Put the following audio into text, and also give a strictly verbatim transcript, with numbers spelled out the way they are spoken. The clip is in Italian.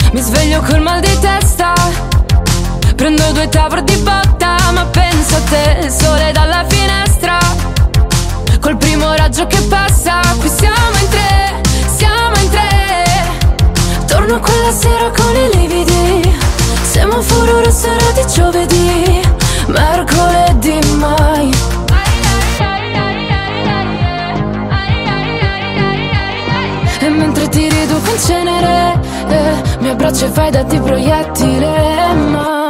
Mi sveglio col mal di testa, prendo due tavoli di botta, ma penso a te, il sole dalla finestra, col primo raggio che passa. Qui siamo in tre, siamo in tre. Torno quella sera con i lividi, semaforo rosso era di giovedì, mercoledì mai. E mentre ti riduco in cenere, eh, mi abbraccio e fai da ti proiettile, ma